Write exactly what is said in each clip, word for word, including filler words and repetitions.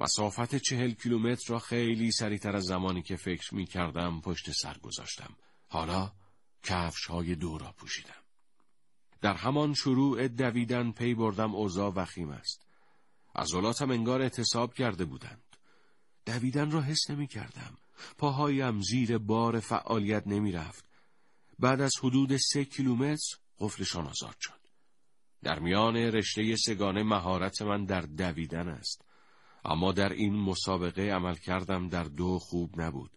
مسافت چهل کیلومتر را خیلی سریعتر از زمانی که فکر می کردم پشت سر گذاشتم. حالا کفش های دو را پوشیدم. در همان شروع دویدن پی بردم اوضاع وخیم است. عضلاتم انگار اعتصاب کرده بودند. دویدن را حس نمی کردم. پاهایم زیر بار فعالیت نمی رفت. بعد از حدود سه کیلومتر قفلشان آزاد شد. در میان رشته سگانه مهارت من در دویدن است. اما در این مسابقه عمل کردم در دو خوب نبود.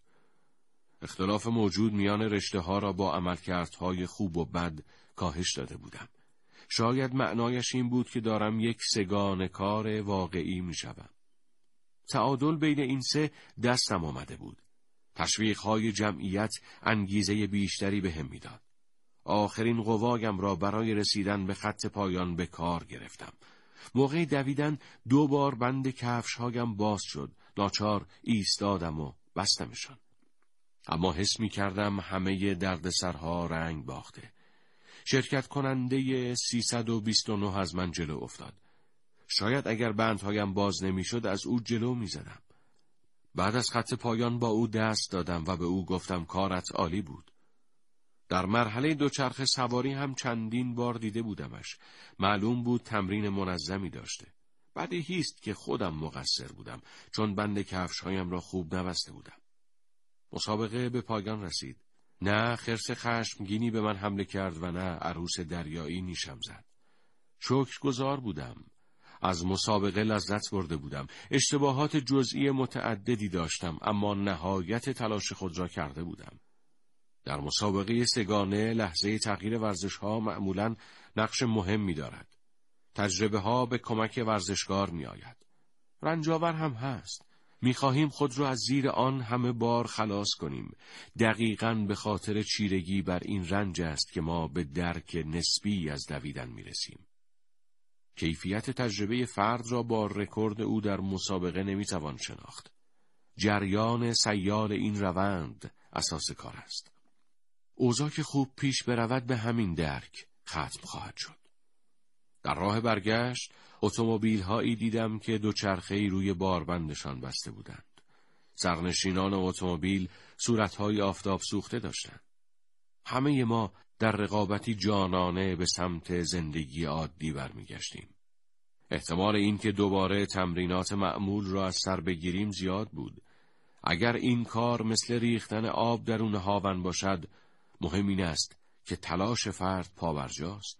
اختلاف موجود میان رشته ها را با عملکردهای خوب و بد کاهش داده بودم. شاید معنایش این بود که دارم یک سگانه کار واقعی می شدم. تعادل بین این سه دستم آمده بود. تشویق‌های جمعیت انگیزه بیشتری بهم میداد. آخرین قوایم را برای رسیدن به خط پایان به کار گرفتم. موقع دویدن دو بار بند کفش‌هایم باز شد. ناچار ایستادم و بستمشان. اما حس می کردم همه دردسرها رنگ باخته. شرکت کننده سیصد و بیست و نه از من جلو افتاد. شاید اگر بندهایم باز نمی شد از او جلو می زدم. بعد از خط پایان با او دست دادم و به او گفتم کارت عالی بود. در مرحله دوچرخه سواری هم چندین بار دیده بودمش. معلوم بود تمرین منظمی داشته. بدیهی است که خودم مقصر بودم چون بند کفش‌هایم را خوب نبسته بودم. مسابقه به پایان رسید. نه خرس خشمگینی به من حمله کرد و نه عروس دریایی نیشم زد. شکرگزار بودم. از مسابقه لذت برده بودم. اشتباهات جزئی متعددی داشتم اما نهایت تلاش خود را کرده بودم. در مسابقه سگانه لحظه تغییر ورزش‌ها معمولاً نقش مهمی دارد. تجربه ها به کمک ورزشکار می آید. رنجاور هم هست. می خواهیم خود را از زیر آن همه بار خلاص کنیم. دقیقاً به خاطر چیرگی بر این رنج است که ما به درک نسبی از دویدن می رسیم. کیفیت تجربه فرد را با رکورد او در مسابقه نمی توان شناخت. جریان سیال این روند اساس کار است. اوضاع که خوب پیش برود به همین درک ختم خواهد شد. در راه برگشت اتومبیل‌هایی دیدم که دوچرخه‌ای روی باربندشان بسته بودند. سرنشینان اتومبیل صورت‌های آفتاب سوخته داشتند. همه ما در رقابتی جانانه به سمت زندگی عادی برمیگشتیم. احتمال این که دوباره تمرینات معمول را از سر بگیریم زیاد بود. اگر این کار مثل ریختن آب درون هاون باشد، مهم این است که تلاش فرد پابرجاست.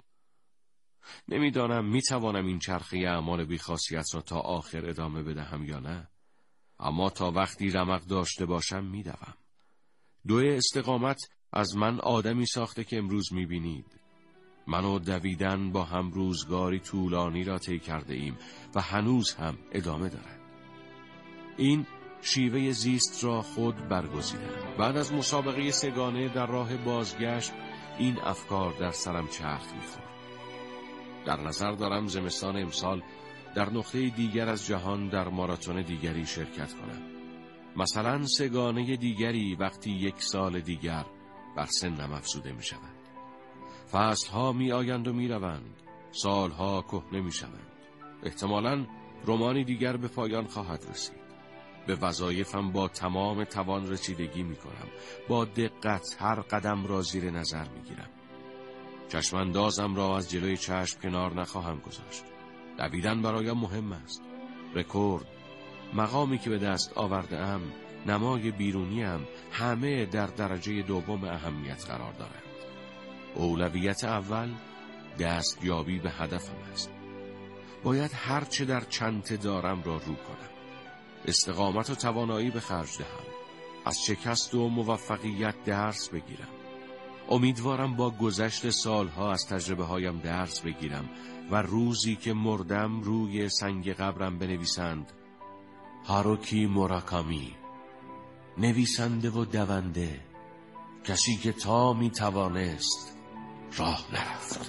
نمیدانم میتوانم این چرخه اعمال بی‌خاصیت را تا آخر ادامه بدهم یا نه، اما تا وقتی رمق داشته باشم میدوم. دوی استقامت از من آدمی ساخته که امروز میبینید. من و دویدن با هم روزگاری طولانی را طی کرده ایم و هنوز هم ادامه دارد. این شیوه زیست را خود برگزیدم. بعد از مسابقه سگانه در راه بازگشت این افکار در سرم چرخ می‌خورد. در نظر دارم زمستان امسال در نقطه دیگر از جهان در ماراتون دیگری شرکت کنم. مثلا سگانه دیگری وقتی یک سال دیگر بر سنم افزوده می شوند. فصلها می آیند و می روند. سالها کهنه می شوند. احتمالاً رمانی دیگر به پایان خواهد رسید. به وظایفم با تمام توان رسیدگی می کنم. با دقت هر قدم را زیر نظر می گیرم. چشماندازم را از جلوی چشم کنار نخواهم گذاشت. دویدن برایم مهم است. رکورد، مقامی که به دست آورده‌ام، نمای بیرونیم، همه در درجه دوم اهمیت قرار دارند. اولویت اول دستیابی به هدفم است. باید هر چه در چنته دارم را رو کنم. استقامت و توانایی به خرج دهم. از شکست و موفقیت درس بگیرم. امیدوارم با گذشت سالها از تجربه هایم درس بگیرم و روزی که مردم روی سنگ قبرم بنویسند هاروکی موراکامی، نویسنده و دونده، کسی که تا می توانست راه نرفت.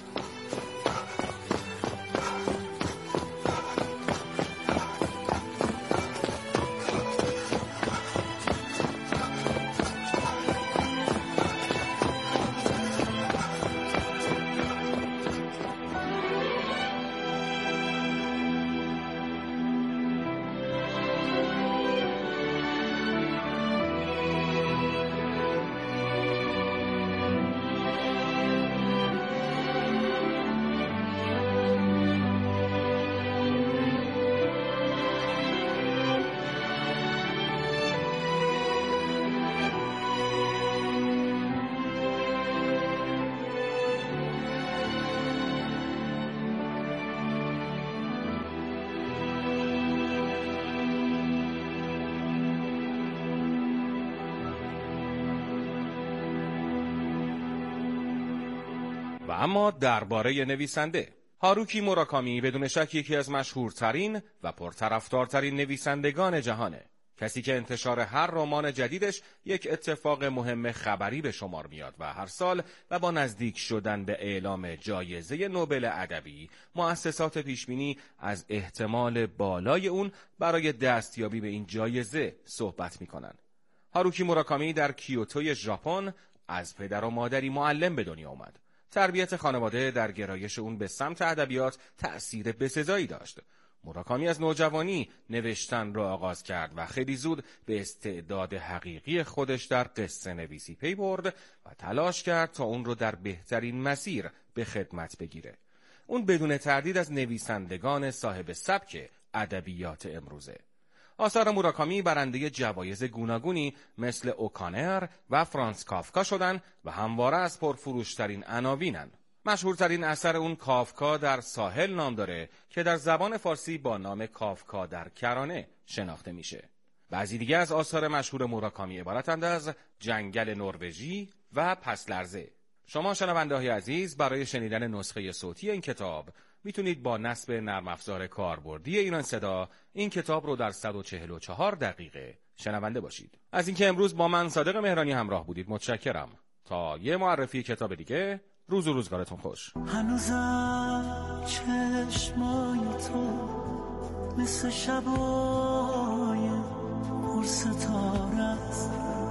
و اما درباره نویسنده، هاروکی موراکامی بدون شک یکی از مشهورترین و پرطرفدارترین نویسندگان جهانه. کسی که انتشار هر رمان جدیدش یک اتفاق مهم خبری به شمار میاد و هر سال و با نزدیک شدن به اعلام جایزه نوبل ادبی، مؤسسات پیشبینی از احتمال بالای اون برای دستیابی به این جایزه صحبت میکنن. هاروکی موراکامی در کیوتوی ژاپن از پدر و مادری معلم به دنیا اومد. تربیت خانواده در گرایش اون به سمت ادبیات تأثیر بسزایی داشت. موراکامی از نوجوانی نوشتن را آغاز کرد و خیلی زود به استعداد حقیقی خودش در قصه نویسی پی برد و تلاش کرد تا اون رو در بهترین مسیر به خدمت بگیره. اون بدون تردید از نویسندگان صاحب سبک ادبیات امروزه. آثار موراکامی برنده جوایز گوناگونی مثل اوکانر و فرانس کافکا شدن و همواره از پرفروشترین عناوینن. مشهورترین اثر اون کافکا در ساحل نام داره که در زبان فارسی با نام کافکا در کرانه شناخته میشه. بعضی دیگه از آثار مشهور موراکامی عبارتند از جنگل نروژی و پس لرزه. شما شنونده های عزیز برای شنیدن نسخه صوتی این کتاب میتونید با نصب نرم افزار کاربردی ایران صدا این کتاب رو در صد و چهل و چهار دقیقه شنونده باشید. از اینکه امروز با من صادق مهرانی همراه بودید متشکرم. تا یه معرفی کتاب دیگه، روز و روزگارتون خوش. هنوزم چشمای تو مثل شبای پر ستاره است،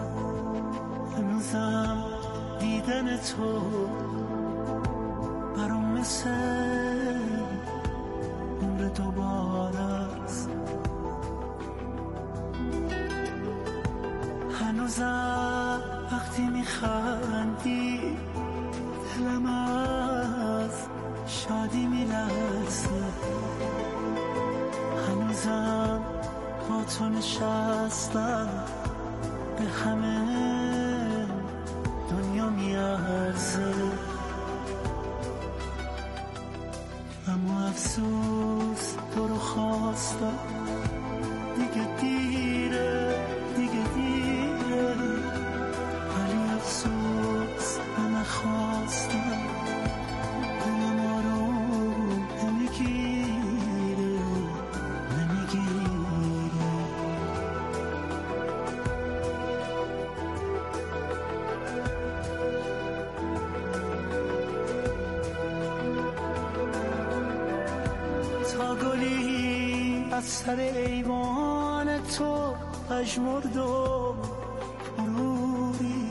هنوزم دیدن تو برام مثل عمر دوباره است، هنوزم وقتی میخندی دلم از شادی میلرزه، هنوزم با تو نشستم به همه دنیا میارزه، اما افسوس تو رو خواستم دیگه دیره دیگه دیره، ولی افسوس من نخواستم دلم آروم نمیگیره نمیگیره. تا گلی از سر ایوان تو پژمرد و فروری،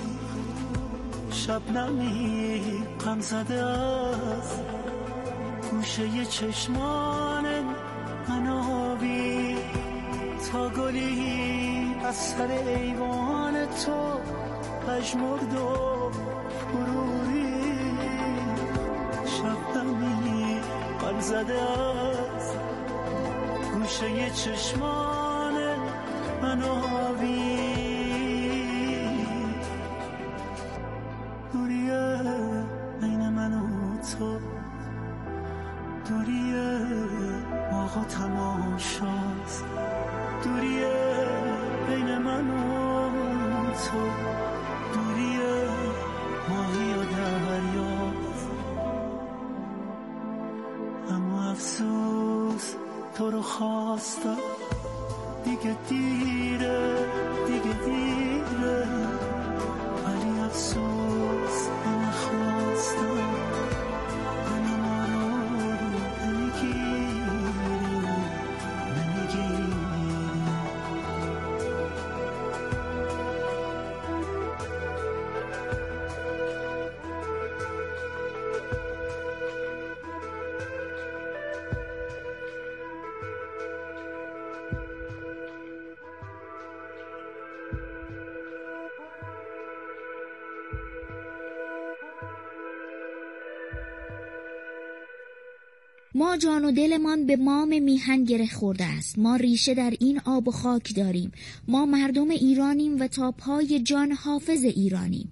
شبنمی غم زده از گوشه چشمان منابی، تا گلی از سر ایوان تو پژمرد و فروری، شبنمی غم زده از گوشه چشمان منابی، دوریه بین من و تو، دوریه آقا تماشاست، دوریه بین من و تو، دوریه ماهی و دریاست، اما افسوس تو رو خواستم دیگه دیره دیگه دیره، ولی افسوس من نخواستم دلم آروم نمیگیره نمیگیره. ما جان و دلمان به مام میهن گره خورده است، ما ریشه در این آب و خاک داریم، ما مردم ایرانیم و تا پای جان حافظ ایرانیم.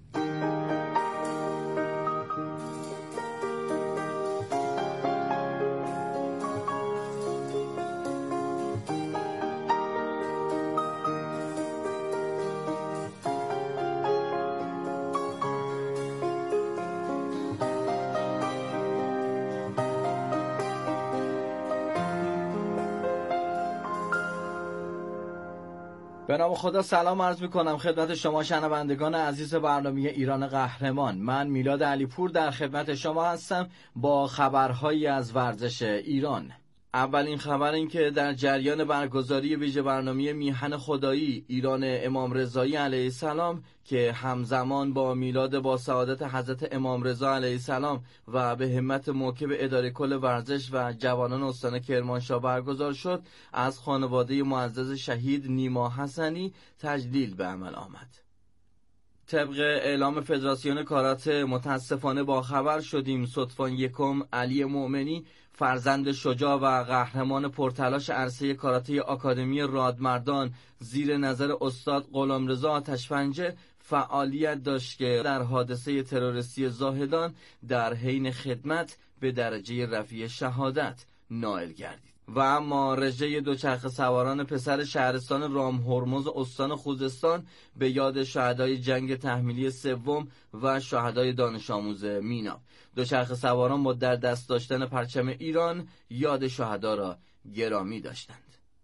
به نام خدا سلام عرض میکنم خدمت شما شنوندگان عزیز برنامه ایران قهرمان. من میلاد علیپور در خدمت شما هستم با خبرهایی از ورزش ایران. اولین خبر این که در جریان برگزاری ویژه برنامه میهن خدایی ایران امام رضایی علیه السلام که همزمان با میلاد با سعادت حضرت امام رضا علیه السلام و به همت موکب اداره کل ورزش و جوانان استان کرمانشاه برگزار شد، از خانواده معزز شهید نیما حسنی تجلیل به عمل آمد. طبق اعلام فدراسیون کاراته متاسفانه با خبر شدیم صدفان یکم علی مؤمنی، فرزند شجاع و قهرمان پرتلاش عرصه کاراته آکادمی رادمردان زیر نظر استاد غلامرضا آتش‌پنجه فعالیت داشت که در حادثه تروریستی زاهدان در حین خدمت به درجه رفیع شهادت نائل گردید. و اما رژه دوچرخه سواران پسر شهرستان رام هرمز استان خوزستان به یاد شهدای جنگ تحمیلی سوم و شهدای دانش آموز مینا. دوچرخه سواران با در دست داشتن پرچم ایران یاد شهدا را گرامی داشتند.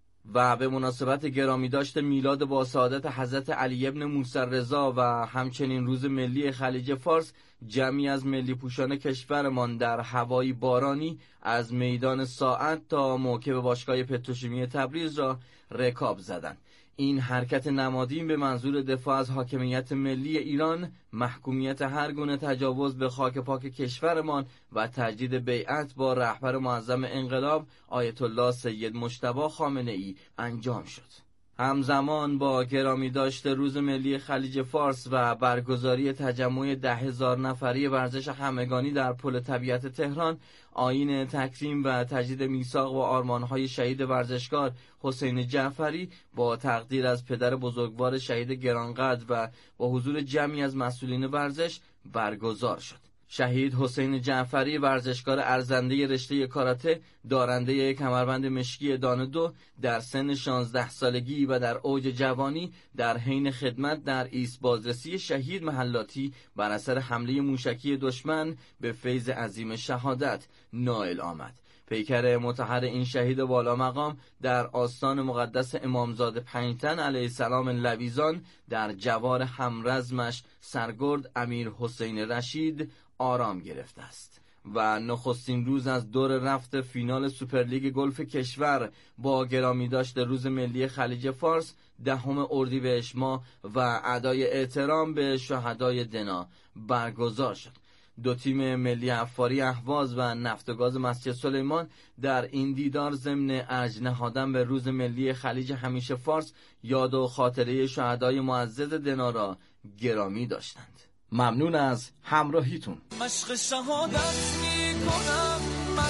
و به مناسبت گرامی داشت میلاد با سعادت حضرت علی ابن موسی رضا و همچنین روز ملی خلیج فارس، جمعی از ملی پوشان کشورمان در هوایی بارانی از میدان ساعت تا موکب باشگاه پتروشیمی تبریز را رکاب زدند. این حرکت نمادین به منظور دفاع از حاکمیت ملی ایران، محکومیت هر گونه تجاوز به خاک پاک کشورمان و تجدید بیعت با رهبر معظم انقلاب آیت الله سید مجتبی خامنه‌ای انجام شد. همزمان با گرامی داشته روز ملی خلیج فارس و برگزاری تجمع ده هزار نفری ورزش همگانی در پل طبیعت تهران، آیین تکریم و تجدید میثاق و آرمان‌های شهید ورزشکار حسین جعفری با تقدیر از پدر بزرگوار شهید گرانقدر و با حضور جمعی از مسئولین ورزش برگزار شد. شهید حسین جعفری، ورزشکار ارزنده رشته کاراته، دارنده کمربند مشکی دانه دو، در سن شانزده سالگی و در اوج جوانی در حین خدمت در ایست بازرسی شهید محلاتی بر اثر حمله موشکی دشمن به فیض عظیم شهادت نائل آمد. پیکر مطهر این شهید والا مقام در آستان مقدس امامزاده پنجتن علیه السلام لویزان در جوار همرزمش سرگرد امیر حسین رشید آرام گرفته است و نخستین روز از دور رفت فینال سوپرلیگ گلف کشور با گرامی داشت روز ملی خلیج فارس دهم اردیبهشت ماه و ادای احترام به شهدای دنا برگزار شد. دو تیم ملی عفاری اهواز و نفت و گاز مسجد سلیمان در این دیدار ضمن ارج نهادن به روز ملی خلیج همیشه فارس یاد و خاطره شهدای معزز دنا را گرامی داشتند. ممنون از همراهیتون. مشق شهادت می کنم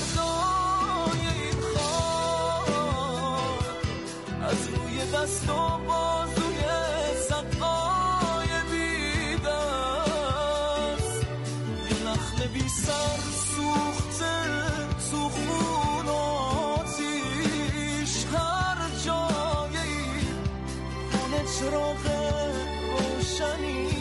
مردای این خاک، از روی دست و بازوی صدقای بی دست، یه نخل بی سر سوخته سوخون آتیش هر جایی، خونه چراغ روشنی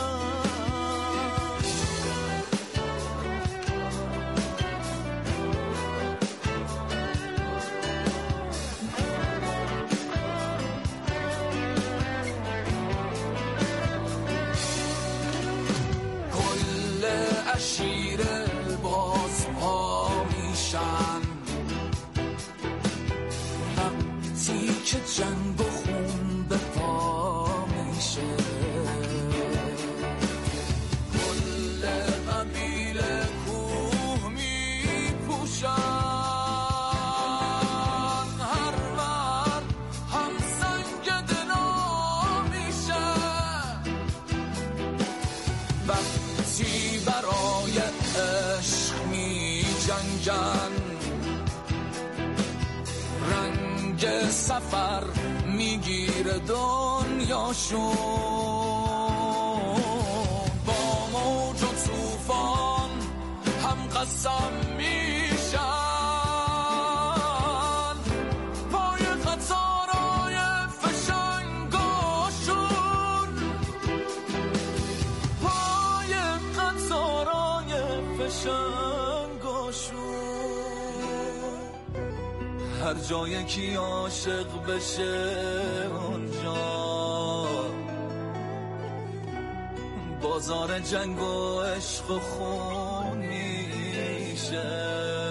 شیر باز پا میشن وقتی که جنگ و خون به پا میشه، کل قبیله کوه میپوشن، هر ور هم سنگ دنا میشه، وقتی برای عشق می جنگن، رنگ سفر میگیره دنیاشون، با موج و طوفان هم قسم میشن، پای قطارای فشنگاشون، پای قطارای فشنگاشون، هر جای کی عاشق بشه اونجا بازار جنگ و عشق و خون میشه.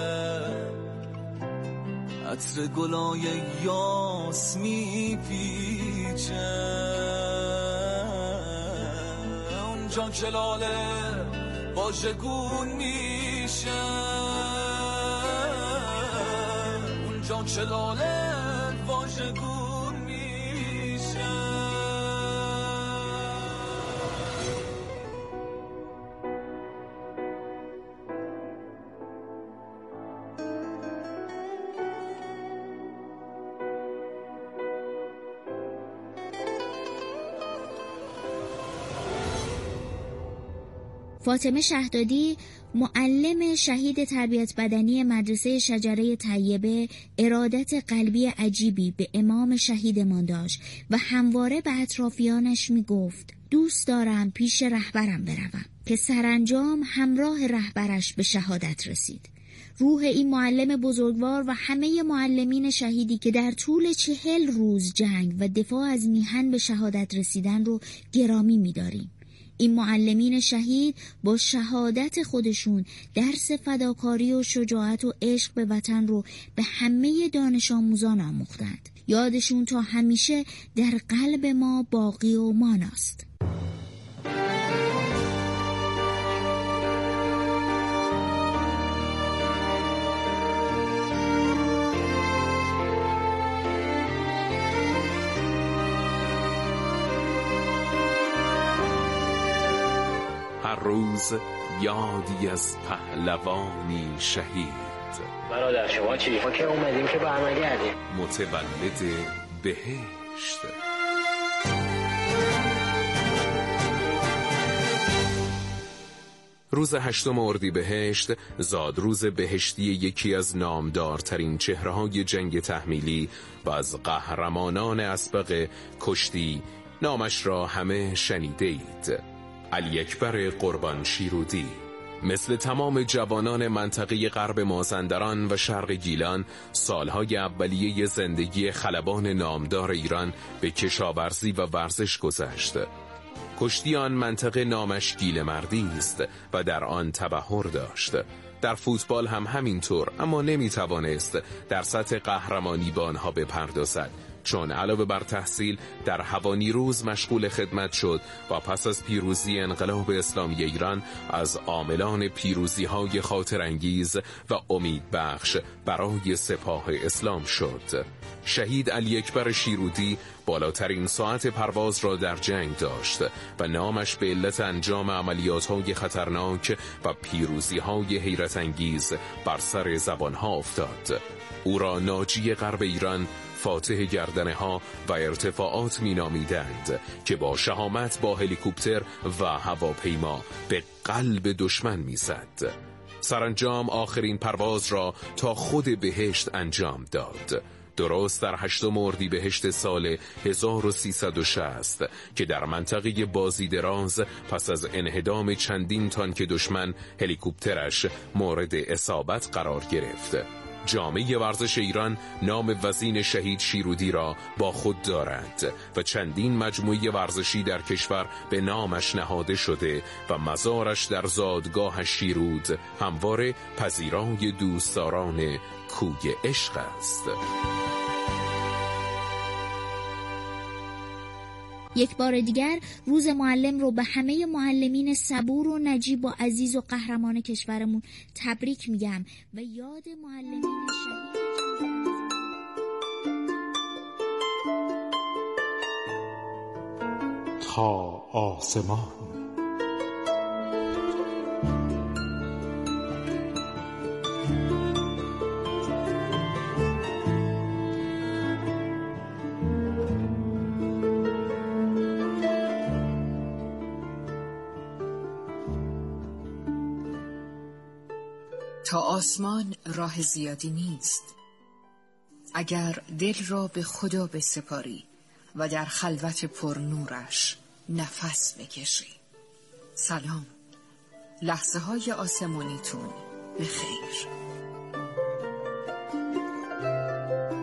عطر گلای یاس میپیچه اونجا که لاله واژگون میشه. اونجا که لاله واژگون میشه. فاطمه شهدادی، معلم شهید تربیت بدنی مدرسه شجره طیبه، ارادت قلبی عجیبی به امام شهیدمان داشت و همواره به اطرافیانش می گفت دوست دارم پیش رهبرم بروم، که سرانجام همراه رهبرش به شهادت رسید. روح این معلم بزرگوار و همه معلمین شهیدی که در طول چهل روز جنگ و دفاع از میهن به شهادت رسیدن رو گرامی می داریم. این معلمین شهید با شهادت خودشون درس فداکاری و شجاعت و عشق به وطن رو به همه دانش آموزان آموختند. یادشون تا همیشه در قلب ما باقی و ماناست. هر روز یادی از پهلوانی شهید. برادر شما چی؟ ما که اومدیم که برنگردیم. متولد بهشت. روز هشتم اردیبهشت، زادروز بهشتی یکی از نامدارترین چهره‌های جنگ تحمیلی و از قهرمانان اسبق کشتی، نامش را همه شنیده اید. علی اکبر قربان شیرودی. مثل تمام جوانان منطقه غرب مازندران و شرق گیلان، سالهای اولیه زندگی خلبان نامدار ایران به کشاورزی و ورزش گذشت. کشتی آن منطقه نامش گیل مردی است و در آن تبحر داشت. در فوتبال هم همینطور، اما نمیتوانست در سطح قهرمانی با آنها بپردازد، چون علاوه بر تحصیل در هوانیروز مشغول خدمت شد و پس از پیروزی انقلاب اسلامی ایران از عاملان پیروزی‌های خاطرانگیز و امیدبخش برای سپاه اسلام شد. شهید علی اکبر شیرودی بالاترین ساعت پرواز را در جنگ داشت و نامش به علت انجام عملیات‌های خطرناک و پیروزی‌های حیرت انگیز بر سر زبان‌ها افتاد. او را ناجی غرب ایران، فاتح گردنه ها و ارتفاعات می نامیدند که با شهامت با هلیکوپتر و هواپیما به قلب دشمن می زد. سرانجام آخرین پرواز را تا خود بهشت انجام داد. درست در هشتم اردیبهشت سال هزار و سیصد و شصت که در منطقه بازیدراز پس از انهدام چندین تانک دشمن هلیکوپترش مورد اصابت قرار گرفت. جامعه ورزش ایران نام وزین شهید شیرودی را با خود دارد و چندین مجموعه ورزشی در کشور به نامش نهاده شده و مزارش در زادگاه شیرود همواره پذیرای دوستداران کوی عشق است. یک بار دیگر روز معلم رو به همه معلمین صبور و نجیب و عزیز و قهرمان کشورمون تبریک میگم و یاد معلمین شهید تا آسمان. تا آسمان راه زیادی نیست. اگر دل را به خدا بسپاری و در خلوت پر نورش نفس بکشی. سلام، لحظه های آسمانیتون به خیر.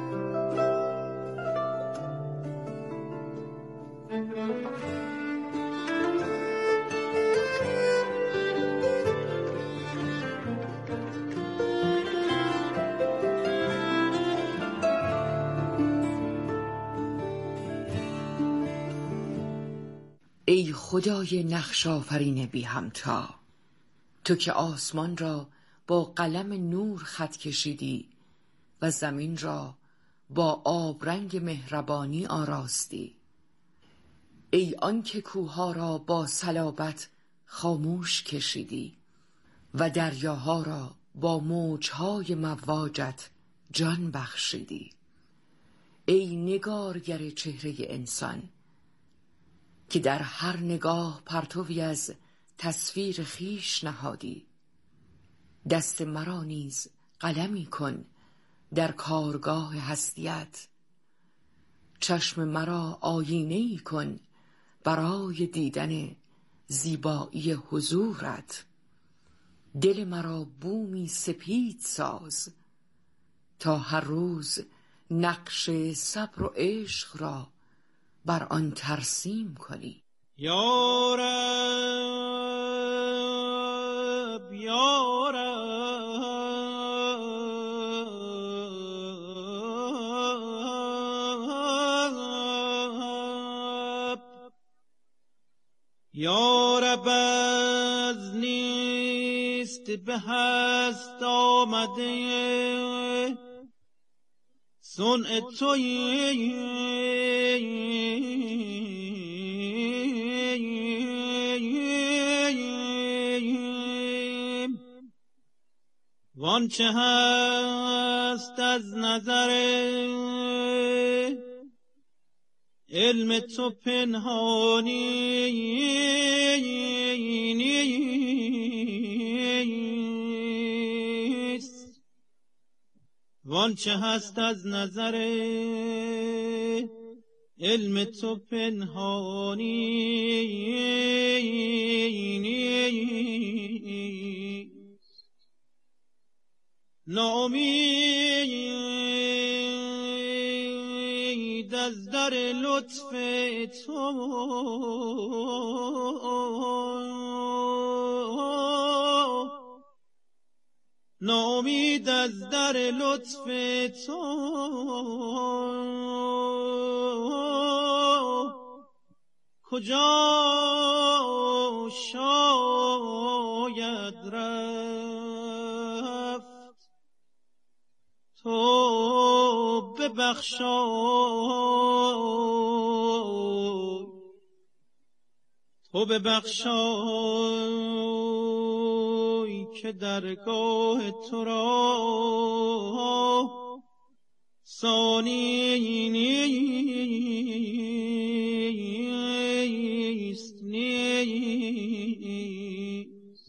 ای خدای نقش آفرین بی همتا، تو که آسمان را با قلم نور خط کشیدی و زمین را با آبرنگ مهربانی آراستی. ای آنکه کوهها را با صلابت خاموش کشیدی و دریاها را با موجهای مواجت جان بخشیدی. ای نگارگر چهره انسان که در هر نگاه پرتوی از تصویر خیش نهادی، دست مرا نیز قلمی کن در کارگاه هستیت، چشم مرا آیینه‌ای کن برای دیدن زیبایی حضورت، دل مرا بومی سپید ساز تا هر روز نقش صبر و عشق را بر آن ترسیم کنی. یا رب یا رب یا رب، از نیست به هست آمده صنع تویی، وان چه هست از نظر علم تو پنهانی نیست، وان چه هست از نظر علم تو پنهانی نیست. ناامید از در لطف تو، ناامید از در لطف تو، کجا شاید رفت؟ تو ببخشای، تو ببخشای که درگاه تو را ثانی نیست نیست.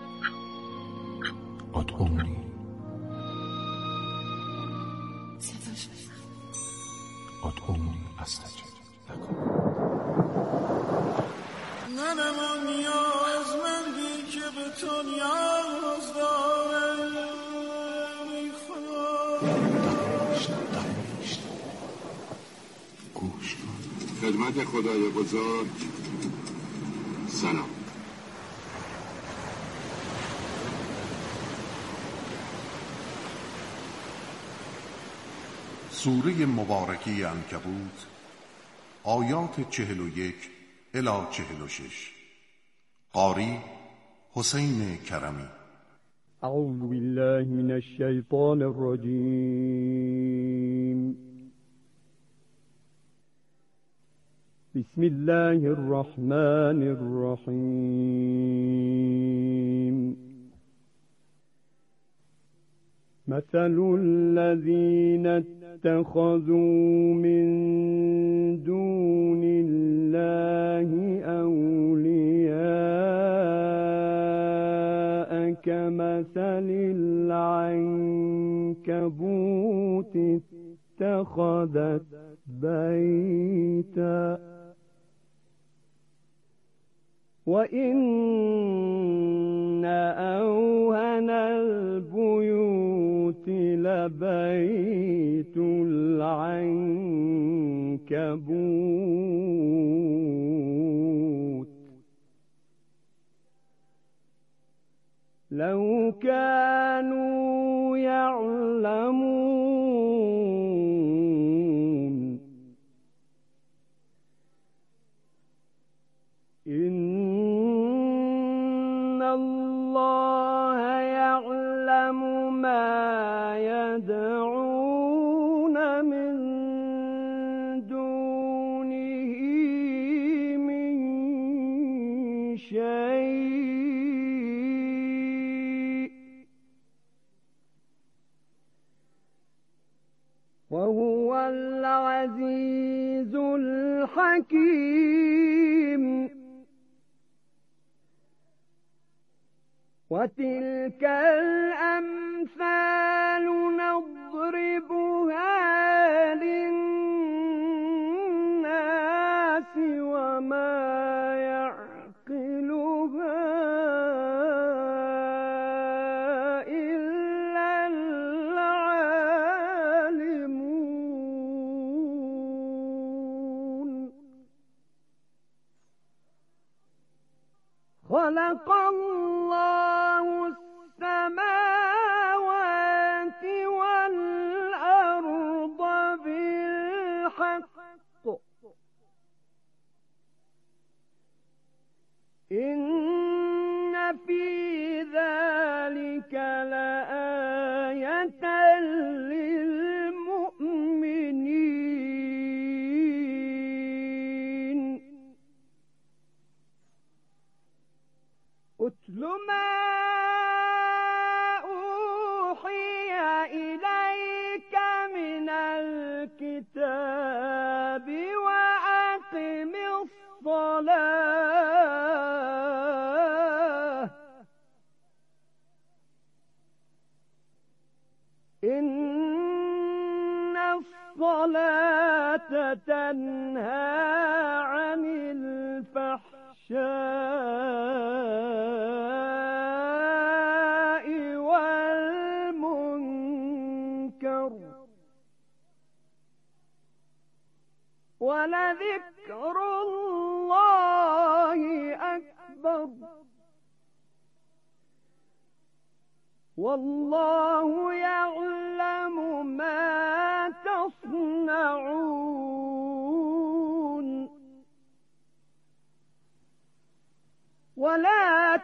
ادعونی ادعونی استجب لکم. منم نیازمندی که به تو نیاز دارم، ای خدا. دهشت دهشت گوش کن. خدمت خدای بزرگ سلام. سوره مبارکی عنکبوت آیات چهل و یک الی چهل و شش. قاری حسین کرمی. اعوذ بالله من الشیطان الرجیم. بسم الله الرحمن الرحیم. مثل الذين اتخذوا من دون الله أولياء كمثل العنكبوت اتخذت بيتا وإن أوهن البيوت لبيت العنكبوت لو كانوا يعلمون شيء وهو العزيز الحكيم وتلك الأمثال نضربها للناس وما يعقلها إلا العالمون. خلق الله السماوات والأرض بالحق إن في ذلك لآية للمؤمنين. أتل ما أوحي إليك من الكتاب وأقم الصلاة إن الصلاة تنهى عن الفحشاء والمنكر ولذكر الله أكبر والله يعلم ما تصنعون. ولا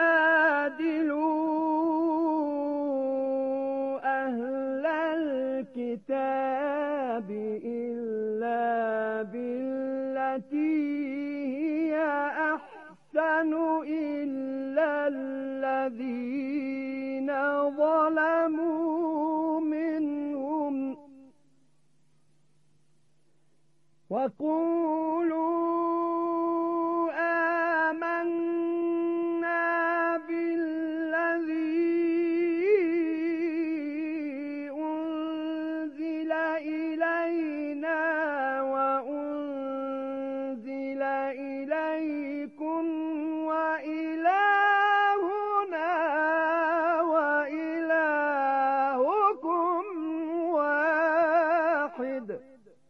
تجادلوا أهل الكتاب إلا بالتي هي أحسن إلا الذين ظلموا منهم وقولوا آمنا بالذي أنزل إلينا وأنزل إليكم وإلهنا وإلهكم واحد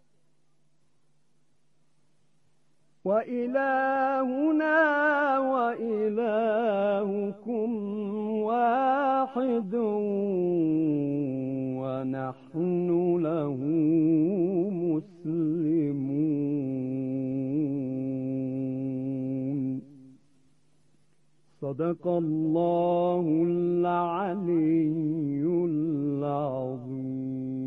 وإلهنا وإلهكم واحد ونحن له مسلمون. صدق الله العلي العظيم.